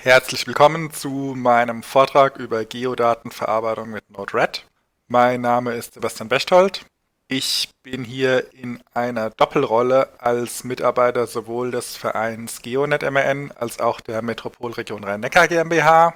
Herzlich willkommen zu meinem Vortrag über Geodatenverarbeitung mit Node-RED. Mein Name ist Sebastian Bechtold. Ich bin hier in einer Doppelrolle als Mitarbeiter sowohl des Vereins GeoNet MRN als auch der Metropolregion Rhein-Neckar GmbH,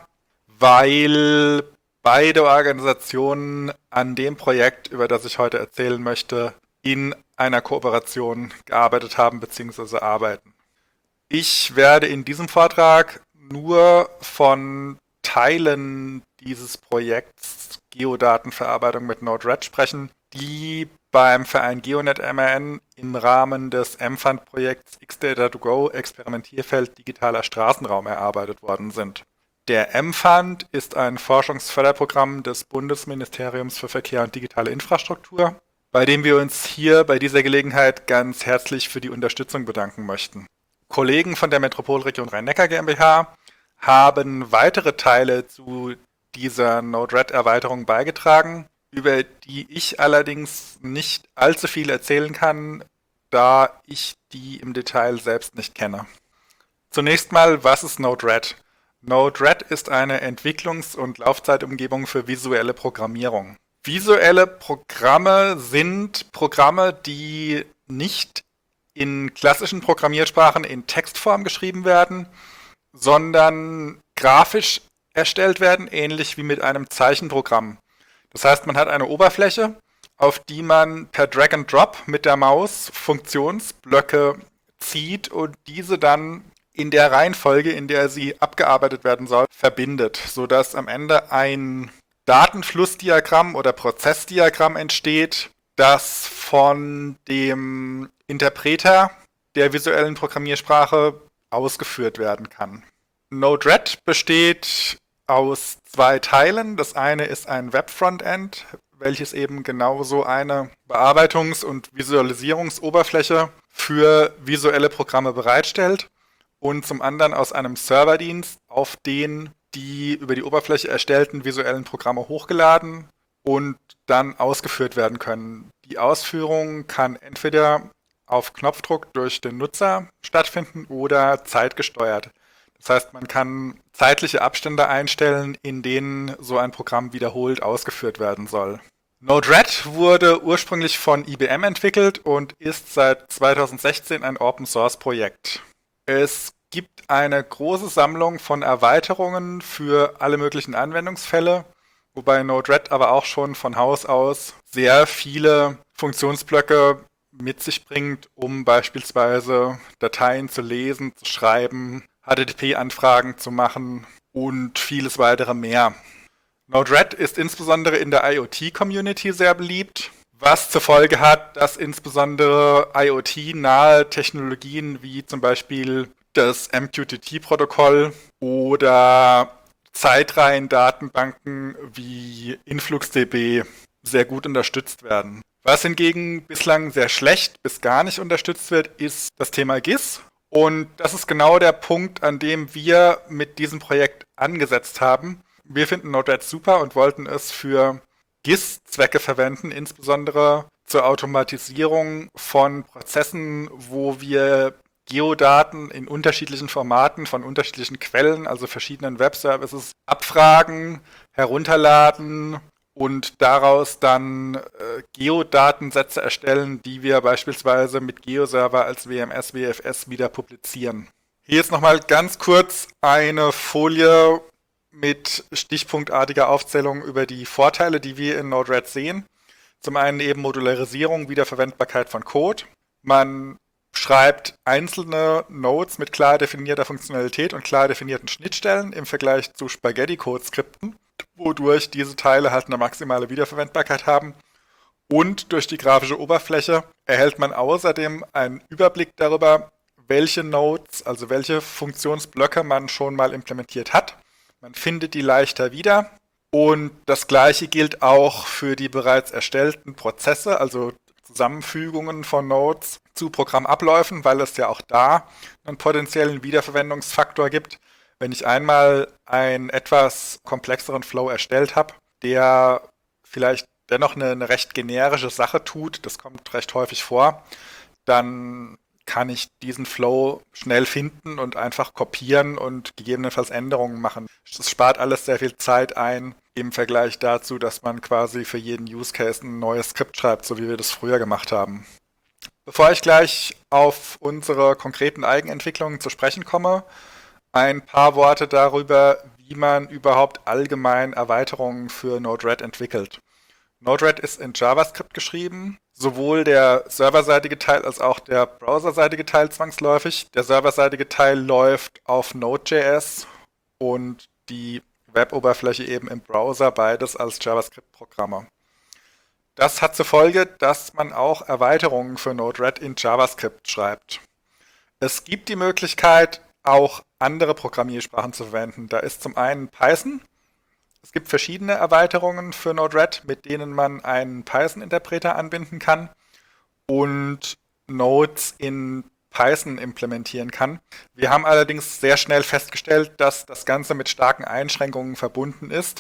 weil beide Organisationen an dem Projekt, über das ich heute erzählen möchte, in einer Kooperation gearbeitet haben bzw. arbeiten. Ich werde in diesem Vortrag nur von Teilen dieses Projekts Geodatenverarbeitung mit Node-RED sprechen, die beim Verein GeoNet MRN im Rahmen des mFund-Projekts X-Data2Go Experimentierfeld digitaler Straßenraum erarbeitet worden sind. Der mFund ist ein Forschungsförderprogramm des Bundesministeriums für Verkehr und digitale Infrastruktur, bei dem wir uns hier bei dieser Gelegenheit ganz herzlich für die Unterstützung bedanken möchten. Kollegen von der Metropolregion Rhein-Neckar GmbH haben weitere Teile zu dieser Node-RED-Erweiterung beigetragen, über die ich allerdings nicht allzu viel erzählen kann, da ich die im Detail selbst nicht kenne. Zunächst mal, was ist Node-RED? Node-RED ist eine Entwicklungs- und Laufzeitumgebung für visuelle Programmierung. Visuelle Programme sind Programme, die nicht in klassischen Programmiersprachen in Textform geschrieben werden, sondern grafisch erstellt werden, ähnlich wie mit einem Zeichenprogramm. Das heißt, man hat eine Oberfläche, auf die man per Drag and Drop mit der Maus Funktionsblöcke zieht und diese dann in der Reihenfolge, in der sie abgearbeitet werden soll, verbindet, sodass am Ende ein Datenflussdiagramm oder Prozessdiagramm entsteht, das von dem Interpreter der visuellen Programmiersprache ausgeführt werden kann. Node-RED besteht aus zwei Teilen. Das eine ist ein Web-Frontend, welches eben genauso eine Bearbeitungs- und Visualisierungsoberfläche für visuelle Programme bereitstellt und zum anderen aus einem Serverdienst, auf den die über die Oberfläche erstellten visuellen Programme hochgeladen und dann ausgeführt werden können. Die Ausführung kann entweder auf Knopfdruck durch den Nutzer stattfinden oder zeitgesteuert. Das heißt, man kann zeitliche Abstände einstellen, in denen so ein Programm wiederholt ausgeführt werden soll. Node-RED wurde ursprünglich von IBM entwickelt und ist seit 2016 ein Open-Source-Projekt. Es gibt eine große Sammlung von Erweiterungen für alle möglichen Anwendungsfälle, wobei Node-RED aber auch schon von Haus aus sehr viele Funktionsblöcke mit sich bringt, um beispielsweise Dateien zu lesen, zu schreiben, HTTP-Anfragen zu machen und vieles weitere mehr. Node-RED ist insbesondere in der IoT-Community sehr beliebt, was zur Folge hat, dass insbesondere IoT-nahe Technologien wie zum Beispiel das MQTT-Protokoll oder Zeitreihen-Datenbanken wie InfluxDB sehr gut unterstützt werden. Was hingegen bislang sehr schlecht bis gar nicht unterstützt wird, ist das Thema GIS. Und das ist genau der Punkt, an dem wir mit diesem Projekt angesetzt haben. Wir finden Node-RED super und wollten es für GIS-Zwecke verwenden, insbesondere zur Automatisierung von Prozessen, wo wir Geodaten in unterschiedlichen Formaten von unterschiedlichen Quellen, also verschiedenen Webservices, abfragen, herunterladen und daraus dann Geodatensätze erstellen, die wir beispielsweise mit GeoServer als WMS, WFS wieder publizieren. Hier ist nochmal ganz kurz eine Folie mit stichpunktartiger Aufzählung über die Vorteile, die wir in Node-RED sehen. Zum einen eben Modularisierung, Wiederverwendbarkeit von Code. Man schreibt einzelne Nodes mit klar definierter Funktionalität und klar definierten Schnittstellen im Vergleich zu Spaghetti-Code-Skripten, wodurch diese Teile halt eine maximale Wiederverwendbarkeit haben. Und durch die grafische Oberfläche erhält man außerdem einen Überblick darüber, welche Nodes, also welche Funktionsblöcke man schon mal implementiert hat. Man findet die leichter wieder. Und das gleiche gilt auch für die bereits erstellten Prozesse, also Zusammenfügungen von Nodes zu Programmabläufen, weil es ja auch da einen potenziellen Wiederverwendungsfaktor gibt. Wenn ich einmal einen etwas komplexeren Flow erstellt habe, der vielleicht dennoch eine recht generische Sache tut, das kommt recht häufig vor, dann kann ich diesen Flow schnell finden und einfach kopieren und gegebenenfalls Änderungen machen. Es spart alles sehr viel Zeit ein im Vergleich dazu, dass man quasi für jeden Use Case ein neues Skript schreibt, so wie wir das früher gemacht haben. Bevor ich gleich auf unsere konkreten Eigenentwicklungen zu sprechen komme, ein paar Worte darüber, wie man überhaupt allgemein Erweiterungen für Node-RED entwickelt. Node-RED ist in JavaScript geschrieben, sowohl der serverseitige Teil als auch der browserseitige Teil zwangsläufig. Der serverseitige Teil läuft auf Node.js und die Web-Oberfläche eben im Browser, beides als JavaScript-Programme. Das hat zur Folge, dass man auch Erweiterungen für Node-RED in JavaScript schreibt. Es gibt die Möglichkeit, auch andere Programmiersprachen zu verwenden. Da ist zum einen Python. Es gibt verschiedene Erweiterungen für Node-RED, mit denen man einen Python-Interpreter anbinden kann und Nodes in Python implementieren kann. Wir haben allerdings sehr schnell festgestellt, dass das Ganze mit starken Einschränkungen verbunden ist.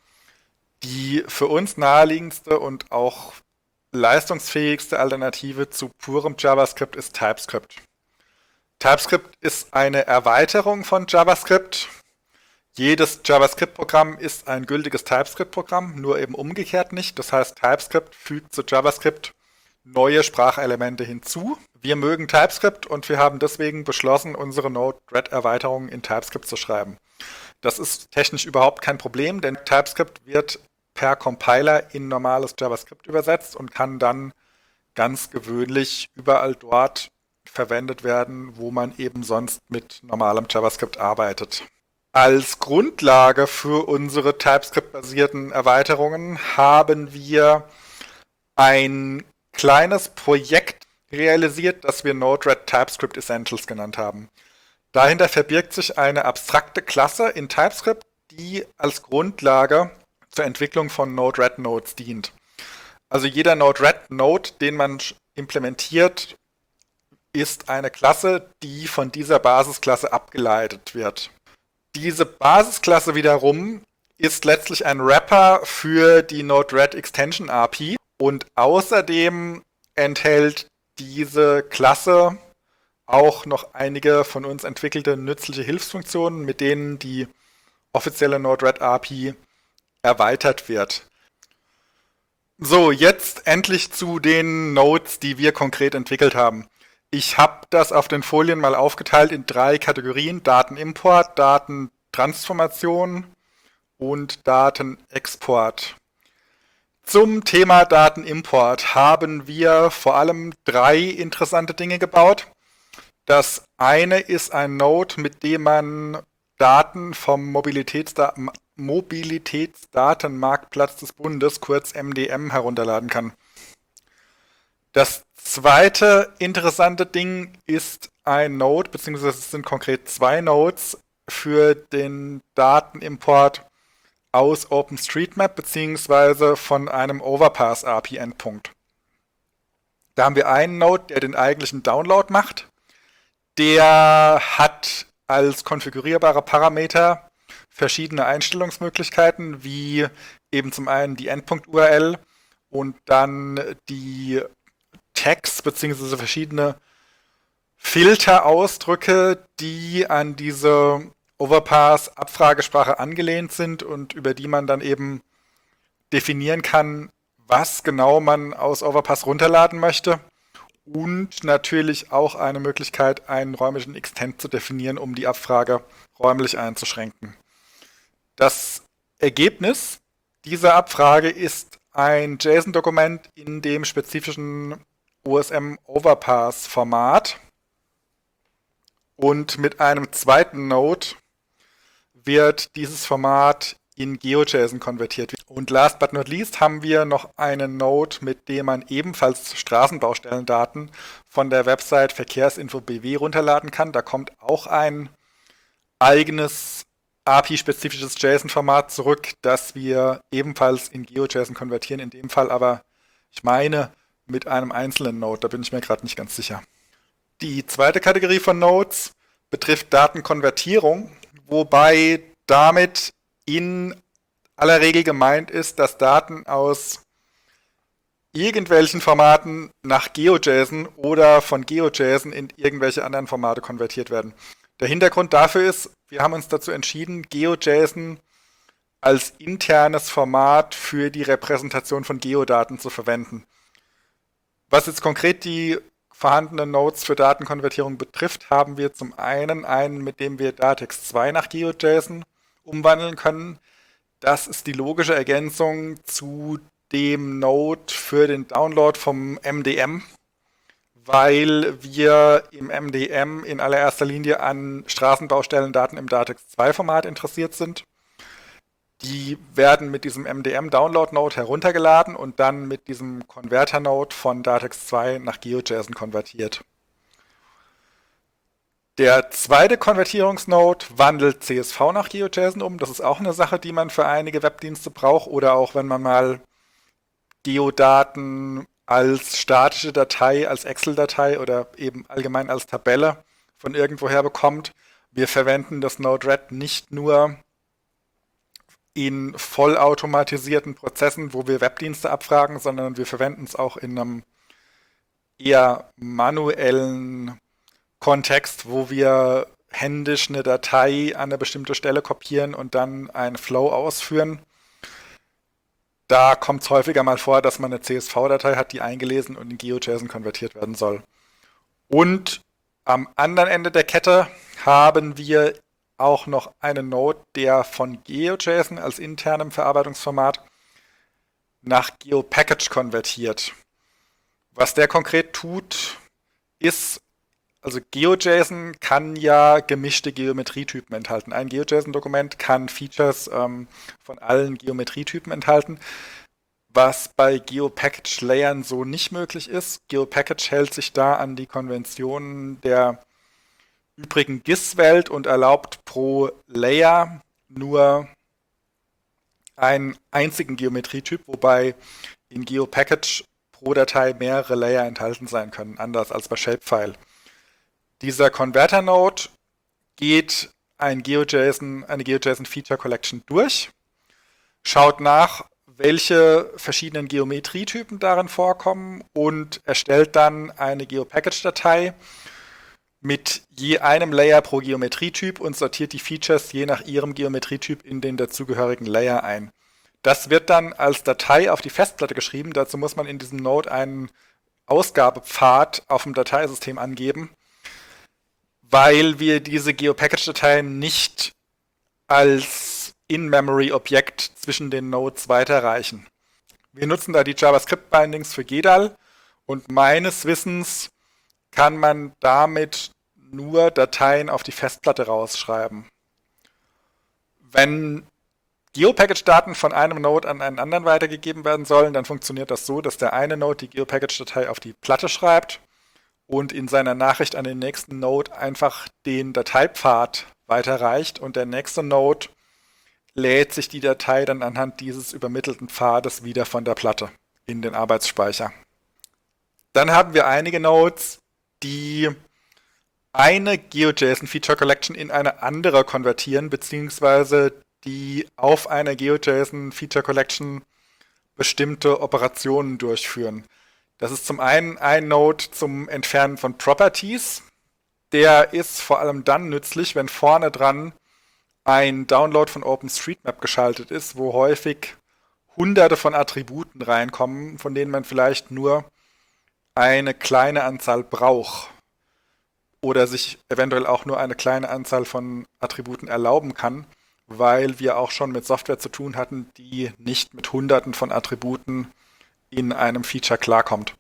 Die für uns naheliegendste und auch leistungsfähigste Alternative zu purem JavaScript ist TypeScript. TypeScript ist eine Erweiterung von JavaScript. Jedes JavaScript-Programm ist ein gültiges TypeScript-Programm, nur eben umgekehrt nicht. Das heißt, TypeScript fügt zu JavaScript neue Sprachelemente hinzu. Wir mögen TypeScript und wir haben deswegen beschlossen, unsere Node-RED-Erweiterungen in TypeScript zu schreiben. Das ist technisch überhaupt kein Problem, denn TypeScript wird per Compiler in normales JavaScript übersetzt und kann dann ganz gewöhnlich überall dort verwendet werden, wo man eben sonst mit normalem JavaScript arbeitet. Als Grundlage für unsere TypeScript-basierten Erweiterungen haben wir ein kleines Projekt realisiert, das wir Node-RED TypeScript Essentials genannt haben. Dahinter verbirgt sich eine abstrakte Klasse in TypeScript, die als Grundlage zur Entwicklung von Node-RED Nodes dient. Also jeder Node-RED Node, den man implementiert, ist eine Klasse, die von dieser Basisklasse abgeleitet wird. Diese Basisklasse wiederum ist letztlich ein Wrapper für die Node-RED Extension API und außerdem enthält diese Klasse auch noch einige von uns entwickelte nützliche Hilfsfunktionen, mit denen die offizielle Node-RED API erweitert wird. So, jetzt endlich zu den Nodes, die wir konkret entwickelt haben. Ich habe das auf den Folien mal aufgeteilt in 3 Kategorien: Datenimport, Datentransformation und Datenexport. Zum Thema Datenimport haben wir vor allem 3 interessante Dinge gebaut. Das eine ist ein Node, mit dem man Daten vom Mobilitätsdatenmarktplatz des Bundes, kurz MDM, herunterladen kann. Das zweite interessante Ding ist ein Node, beziehungsweise es sind konkret 2 Nodes für den Datenimport aus OpenStreetMap beziehungsweise von einem Overpass-API-Endpunkt. Da haben wir einen Node, der den eigentlichen Download macht. Der hat als konfigurierbare Parameter verschiedene Einstellungsmöglichkeiten, wie eben zum einen die Endpunkt-URL und dann die Tags bzw. verschiedene Filterausdrücke, die an diese Overpass-Abfragesprache angelehnt sind und über die man dann eben definieren kann, was genau man aus Overpass runterladen möchte. Und natürlich auch eine Möglichkeit, einen räumlichen Extent zu definieren, um die Abfrage räumlich einzuschränken. Das Ergebnis dieser Abfrage ist ein JSON-Dokument in dem spezifischen OSM-Overpass-Format. Und mit einem zweiten Node wird dieses Format in GeoJSON konvertiert. Und last but not least haben wir noch einen Node, mit dem man ebenfalls Straßenbaustellendaten von der Website Verkehrsinfo.bw runterladen kann. Da kommt auch ein eigenes API-spezifisches JSON-Format zurück, das wir ebenfalls in GeoJSON konvertieren. In dem Fall aber, ich meine, mit einem einzelnen Node. Da bin ich mir gerade nicht ganz sicher. Die zweite Kategorie von Nodes betrifft Datenkonvertierung, wobei damit in aller Regel gemeint ist, dass Daten aus irgendwelchen Formaten nach GeoJSON oder von GeoJSON in irgendwelche anderen Formate konvertiert werden. Der Hintergrund dafür ist, wir haben uns dazu entschieden, GeoJSON als internes Format für die Repräsentation von Geodaten zu verwenden. Was jetzt konkret die vorhandenen Nodes für Datenkonvertierung betrifft, haben wir zum einen, mit dem wir Datex 2 nach GeoJSON umwandeln können. Das ist die logische Ergänzung zu dem Node für den Download vom MDM, weil wir im MDM in allererster Linie an Straßenbaustellendaten im Datex 2 Format interessiert sind. Die werden mit diesem MDM-Download-Node heruntergeladen und dann mit diesem Converter-Node von Datex 2 nach GeoJSON konvertiert. Der zweite Konvertierungsnode wandelt CSV nach GeoJSON um. Das ist auch eine Sache, die man für einige Webdienste braucht oder auch wenn man mal Geodaten als statische Datei, als Excel-Datei oder eben allgemein als Tabelle von irgendwoher bekommt. Wir verwenden das Node-RED nicht nur in vollautomatisierten Prozessen, wo wir Webdienste abfragen, sondern wir verwenden es auch in einem eher manuellen Kontext, wo wir händisch eine Datei an eine bestimmte Stelle kopieren und dann einen Flow ausführen. Da kommt es häufiger mal vor, dass man eine CSV-Datei hat, die eingelesen und in GeoJSON konvertiert werden soll. Und am anderen Ende der Kette haben wir auch noch einen Node, der von GeoJSON als internem Verarbeitungsformat nach GeoPackage konvertiert. Was der konkret tut, ist, also GeoJSON kann ja gemischte Geometrietypen enthalten. Ein GeoJSON-Dokument kann Features von allen Geometrietypen enthalten, was bei GeoPackage-Layern so nicht möglich ist. GeoPackage hält sich da an die Konventionen der übrigen GIS-Welt und erlaubt pro Layer nur einen einzigen Geometrietyp, wobei in GeoPackage pro Datei mehrere Layer enthalten sein können, anders als bei Shapefile. Dieser Converter-Node geht eine GeoJSON Feature Collection durch, schaut nach, welche verschiedenen Geometrietypen darin vorkommen und erstellt dann eine GeoPackage-Datei mit je einem Layer pro Geometrietyp und sortiert die Features je nach ihrem Geometrietyp in den dazugehörigen Layer ein. Das wird dann als Datei auf die Festplatte geschrieben. Dazu muss man in diesem Node einen Ausgabepfad auf dem Dateisystem angeben, weil wir diese GeoPackage-Dateien nicht als In-Memory-Objekt zwischen den Nodes weiterreichen. Wir nutzen da die JavaScript-Bindings für GEDAL und meines Wissens kann man damit nur Dateien auf die Festplatte rausschreiben. Wenn GeoPackage-Daten von einem Node an einen anderen weitergegeben werden sollen, dann funktioniert das so, dass der eine Node die GeoPackage-Datei auf die Platte schreibt und in seiner Nachricht an den nächsten Node einfach den Dateipfad weiterreicht und der nächste Node lädt sich die Datei dann anhand dieses übermittelten Pfades wieder von der Platte in den Arbeitsspeicher. Dann haben wir einige Nodes, die eine GeoJSON Feature Collection in eine andere konvertieren, beziehungsweise die auf einer GeoJSON Feature Collection bestimmte Operationen durchführen. Das ist zum einen ein Node zum Entfernen von Properties. Der ist vor allem dann nützlich, wenn vorne dran ein Download von OpenStreetMap geschaltet ist, wo häufig hunderte von Attributen reinkommen, von denen man vielleicht nur eine kleine Anzahl braucht oder sich eventuell auch nur eine kleine Anzahl von Attributen erlauben kann, weil wir auch schon mit Software zu tun hatten, die nicht mit hunderten von Attributen in einem Feature klarkommt.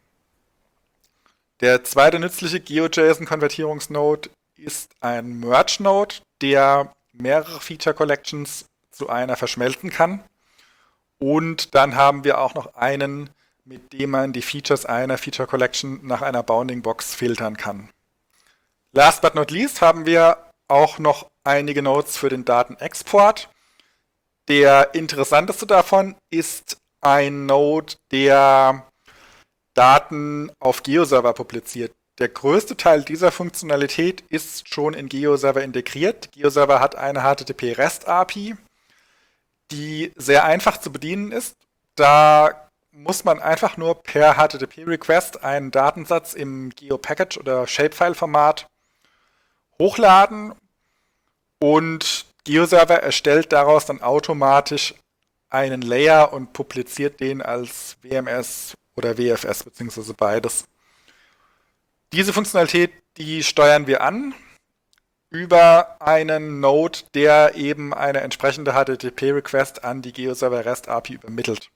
Der zweite nützliche GeoJSON-Konvertierungsnode ist ein Merge-Node, der mehrere Feature Collections zu einer verschmelzen kann. Und dann haben wir auch noch einen, mit dem man die Features einer Feature Collection nach einer Bounding Box filtern kann. Last but not least haben wir auch noch einige Nodes für den Datenexport. Der interessanteste davon ist ein Node, der Daten auf GeoServer publiziert. Der größte Teil dieser Funktionalität ist schon in GeoServer integriert. GeoServer hat eine HTTP-REST-API, die sehr einfach zu bedienen ist. Da muss man einfach nur per HTTP-Request einen Datensatz im GeoPackage- oder Shapefile-Format hochladen und GeoServer erstellt daraus dann automatisch einen Layer und publiziert den als WMS oder WFS beziehungsweise beides. Diese Funktionalität, die steuern wir an über einen Node, der eben eine entsprechende HTTP-Request an die GeoServer REST API übermittelt.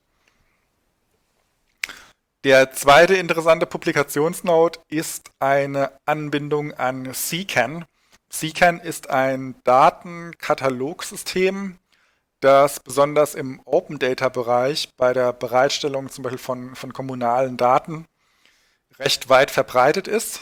Der zweite interessante Publikationsnode ist eine Anbindung an CCAN. CCAN ist ein Datenkatalogsystem, das besonders im Open Data Bereich bei der Bereitstellung zum Beispiel von kommunalen Daten recht weit verbreitet ist.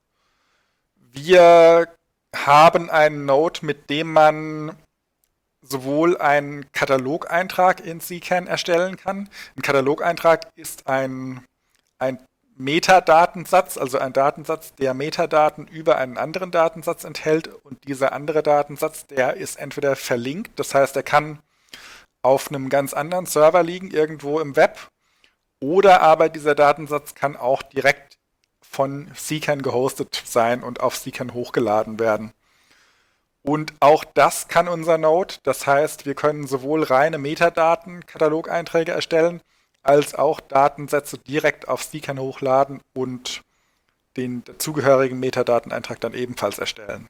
Wir haben einen Node, mit dem man sowohl einen Katalogeintrag in CCAN erstellen kann. Ein Katalogeintrag ist ein Metadatensatz, also ein Datensatz, der Metadaten über einen anderen Datensatz enthält. Und dieser andere Datensatz, der ist entweder verlinkt, das heißt, er kann auf einem ganz anderen Server liegen, irgendwo im Web, oder aber dieser Datensatz kann auch direkt von CCAN gehostet sein und auf CCAN hochgeladen werden. Und auch das kann unser Node. Das heißt, wir können sowohl reine Metadaten-Katalogeinträge erstellen, als auch Datensätze direkt auf CCAN hochladen und den dazugehörigen Metadateneintrag dann ebenfalls erstellen.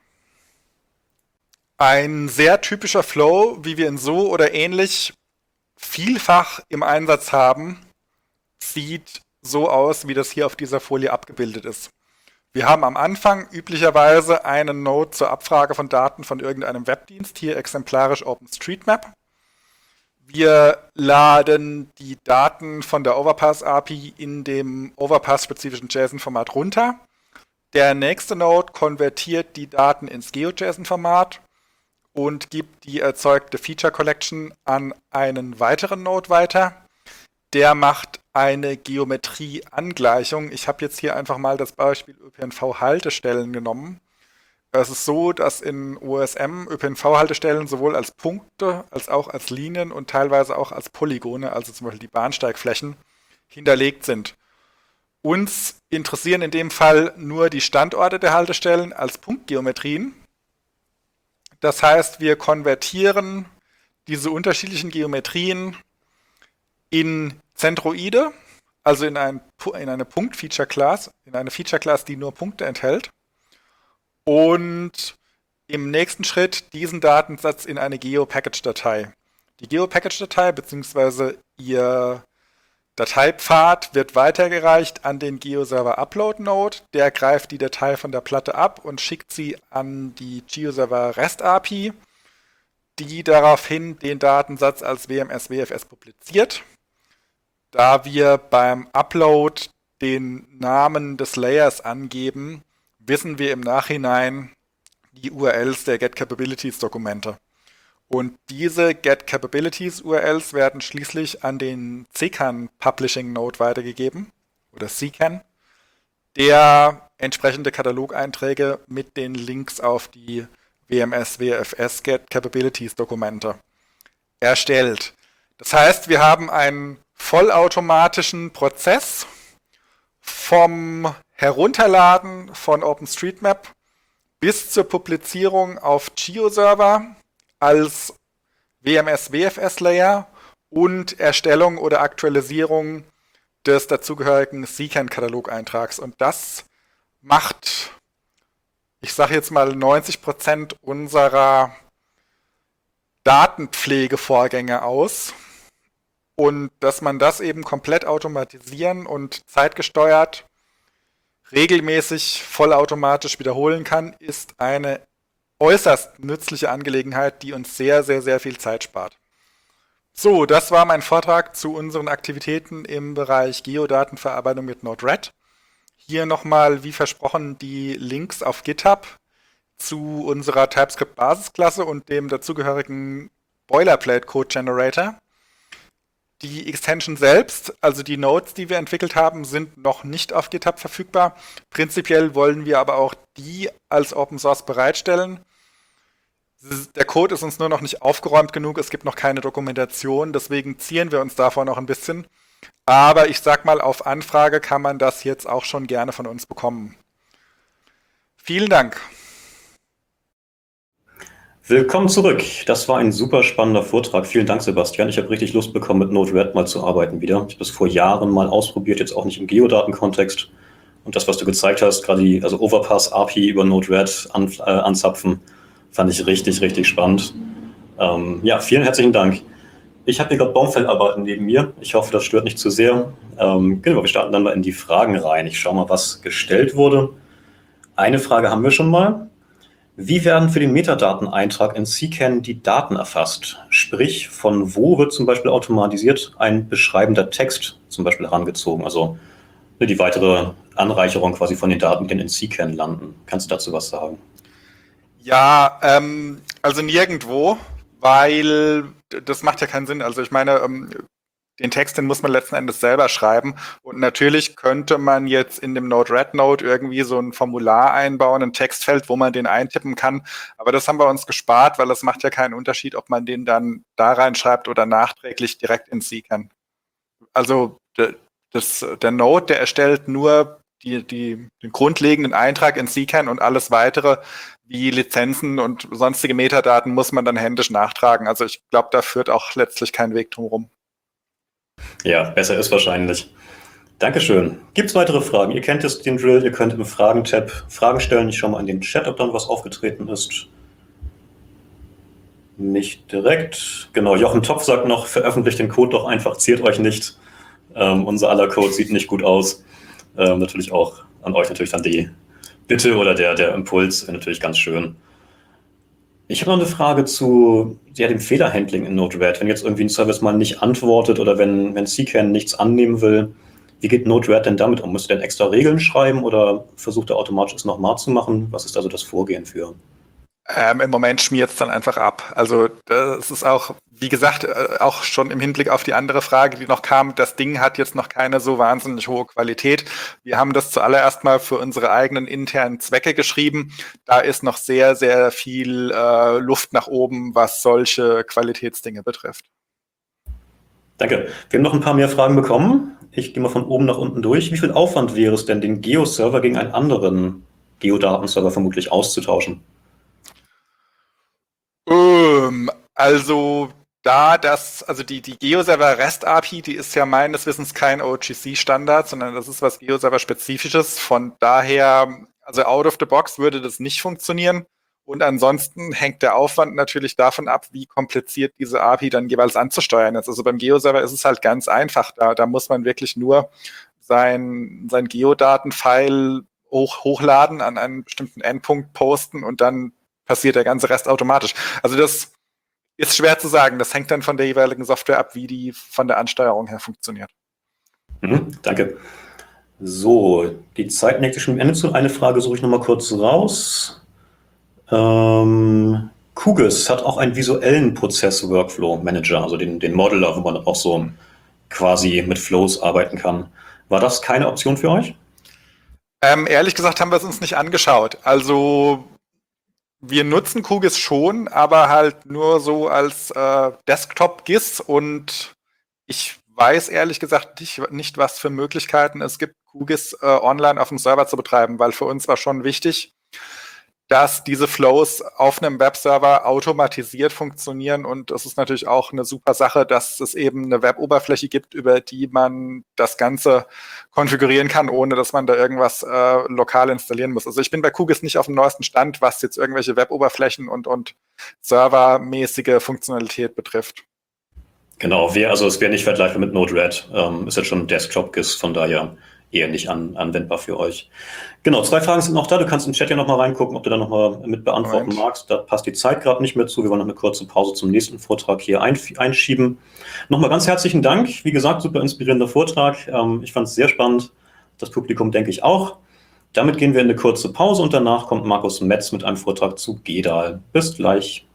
Ein sehr typischer Flow, wie wir ihn so oder ähnlich vielfach im Einsatz haben, sieht so aus, wie das hier auf dieser Folie abgebildet ist. Wir haben am Anfang üblicherweise einen Node zur Abfrage von Daten von irgendeinem Webdienst, hier exemplarisch OpenStreetMap. Wir laden die Daten von der Overpass-API in dem Overpass-spezifischen JSON-Format runter. Der nächste Node konvertiert die Daten ins GeoJSON-Format und gibt die erzeugte Feature Collection an einen weiteren Node weiter. Der macht eine Geometrieangleichung. Ich habe jetzt hier einfach mal das Beispiel ÖPNV-Haltestellen genommen. Es ist so, dass in OSM ÖPNV-Haltestellen sowohl als Punkte als auch als Linien und teilweise auch als Polygone, also zum Beispiel die Bahnsteigflächen, hinterlegt sind. Uns interessieren in dem Fall nur die Standorte der Haltestellen als Punktgeometrien. Das heißt, wir konvertieren diese unterschiedlichen Geometrien in Zentroide, also in eine Punkt-Feature-Class, in eine Feature-Class, die nur Punkte enthält. Und im nächsten Schritt diesen Datensatz in eine GeoPackage-Datei. Die GeoPackage-Datei bzw. ihr Dateipfad wird weitergereicht an den GeoServer Upload Node. Der greift die Datei von der Platte ab und schickt sie an die GeoServer REST API, die daraufhin den Datensatz als WMS-WFS publiziert. Da wir beim Upload den Namen des Layers angeben, wissen wir im Nachhinein die URLs der GetCapabilities-Dokumente. Und diese GetCapabilities-URLs werden schließlich an den CCAN Publishing Node weitergegeben, oder CCAN, der entsprechende Katalogeinträge mit den Links auf die WMS-WFS GetCapabilities-Dokumente erstellt. Das heißt, wir haben einen vollautomatischen Prozess vom Herunterladen von OpenStreetMap bis zur Publizierung auf GeoServer als WMS-WFS-Layer und Erstellung oder Aktualisierung des dazugehörigen CCAN-Katalogeintrags. Und das macht, ich sage jetzt mal, 90% unserer Datenpflegevorgänge aus. Und dass man das eben komplett automatisieren und zeitgesteuert regelmäßig vollautomatisch wiederholen kann, ist eine äußerst nützliche Angelegenheit, die uns sehr, sehr, sehr viel Zeit spart. So, das war mein Vortrag zu unseren Aktivitäten im Bereich Geodatenverarbeitung mit Node-RED. Hier nochmal, wie versprochen, die Links auf GitHub zu unserer TypeScript-Basisklasse und dem dazugehörigen Boilerplate-Code-Generator. Die Extension selbst, also die Nodes, die wir entwickelt haben, sind noch nicht auf GitHub verfügbar. Prinzipiell wollen wir aber auch die als Open Source bereitstellen. Der Code ist uns nur noch nicht aufgeräumt genug, es gibt noch keine Dokumentation, deswegen ziehen wir uns davor noch ein bisschen. Aber ich sag mal, auf Anfrage kann man das jetzt auch schon gerne von uns bekommen. Vielen Dank. Willkommen zurück. Das war ein super spannender Vortrag. Vielen Dank, Sebastian. Ich habe richtig Lust bekommen, mit Node-RED mal zu arbeiten wieder. Ich habe das vor Jahren mal ausprobiert, jetzt auch nicht im Geodatenkontext. Und das, was du gezeigt hast, gerade die Overpass API über Node-RED anzapfen, fand ich richtig, richtig spannend. Ja, vielen herzlichen Dank. Ich habe hier gerade Baumfellarbeiten neben mir. Ich hoffe, das stört nicht zu sehr. Genau, wir starten dann mal in die Fragen rein. Ich schaue mal, was gestellt wurde. Eine Frage haben wir schon mal. Wie werden für den Metadateneintrag in CKAN die Daten erfasst? Sprich, von wo wird zum Beispiel automatisiert ein beschreibender Text zum Beispiel herangezogen? Also die weitere Anreicherung quasi von den Daten, die in CKAN landen. Kannst du dazu was sagen? Ja, also nirgendwo, weil das macht ja keinen Sinn. Also ich meine, den Text, den muss man letzten Endes selber schreiben. Und natürlich könnte man jetzt in dem Node-RED-Node irgendwie so ein Formular einbauen, ein Textfeld, wo man den eintippen kann. Aber das haben wir uns gespart, weil es macht ja keinen Unterschied, ob man den dann da reinschreibt oder nachträglich direkt in CKAN. Also der Node, der erstellt nur den grundlegenden Eintrag in CKAN und alles weitere wie Lizenzen und sonstige Metadaten muss man dann händisch nachtragen. Also ich glaube, da führt auch letztlich kein Weg drum rum. Ja, besser ist wahrscheinlich. Dankeschön. Gibt es weitere Fragen? Ihr kennt jetzt den Drill, ihr könnt im Fragen-Tab Fragen stellen. Ich schaue mal in den Chat, ob dann was aufgetreten ist. Nicht direkt. Genau, Jochen Topf sagt noch, veröffentlicht den Code doch einfach, ziert euch nicht. Unser aller Code sieht nicht gut aus. Natürlich auch an euch natürlich dann die Bitte oder der Impuls, wäre natürlich ganz schön. Ich habe noch eine Frage zu dem Fehlerhandling in Node-RED. Wenn jetzt irgendwie ein Service mal nicht antwortet oder wenn CKAN nichts annehmen will, wie geht Node-RED denn damit um? Müsst ihr denn extra Regeln schreiben oder versucht er automatisch es nochmal zu machen? Was ist also das Vorgehen für? Im Moment schmiert es dann einfach ab. Also das ist auch, wie gesagt, auch schon im Hinblick auf die andere Frage, die noch kam, das Ding hat jetzt noch keine so wahnsinnig hohe Qualität. Wir haben das zuallererst mal für unsere eigenen internen Zwecke geschrieben. Da ist noch sehr, sehr viel Luft nach oben, was solche Qualitätsdinge betrifft. Danke. Wir haben noch ein paar mehr Fragen bekommen. Ich gehe mal von oben nach unten durch. Wie viel Aufwand wäre es denn, den Geo-Server gegen einen anderen Geodatenserver vermutlich auszutauschen? Also also die GeoServer REST API, die ist ja meines Wissens kein OGC-Standard, sondern das ist was GeoServer-spezifisches. Von daher, also out of the box würde das nicht funktionieren. Und ansonsten hängt der Aufwand natürlich davon ab, wie kompliziert diese API dann jeweils anzusteuern ist. Also beim GeoServer ist es halt ganz einfach. Da muss man wirklich nur sein Geodatenfile hochladen, an einen bestimmten Endpunkt posten und dann passiert der ganze Rest automatisch. Also das ist schwer zu sagen. Das hängt dann von der jeweiligen Software ab, wie die von der Ansteuerung her funktioniert. Danke. So, die Zeit neigt sich schon am Ende zu. Eine Frage suche ich noch mal kurz raus. QGIS hat auch einen visuellen Prozess-Workflow-Manager, also den Modeler, wo man auch so quasi mit Flows arbeiten kann. War das keine Option für euch? Ehrlich gesagt haben wir es uns nicht angeschaut. Also wir nutzen QGIS schon, aber halt nur so als Desktop-GIS und ich weiß ehrlich gesagt nicht, was für Möglichkeiten es gibt, QGIS online auf dem Server zu betreiben, weil für uns war schon wichtig, dass diese Flows auf einem Webserver automatisiert funktionieren und es ist natürlich auch eine super Sache, dass es eben eine Web-Oberfläche gibt, über die man das Ganze konfigurieren kann, ohne dass man da irgendwas lokal installieren muss. Also ich bin bei QGIS nicht auf dem neuesten Stand, was jetzt irgendwelche Web-Oberflächen und servermäßige Funktionalität betrifft. Genau, also es wäre nicht vergleichbar mit Node-RED. Ist jetzt schon Desktop-GIS, von daher eher nicht anwendbar für euch. Genau, 2 Fragen sind noch da. Du kannst im Chat ja nochmal reingucken, ob du da nochmal mit beantworten magst. Da passt die Zeit gerade nicht mehr zu. Wir wollen noch eine kurze Pause zum nächsten Vortrag hier einschieben. Nochmal ganz herzlichen Dank. Wie gesagt, super inspirierender Vortrag. Ich fand es sehr spannend. Das Publikum denke ich auch. Damit gehen wir in eine kurze Pause und danach kommt Markus Metz mit einem Vortrag zu GEDAL. Bis gleich.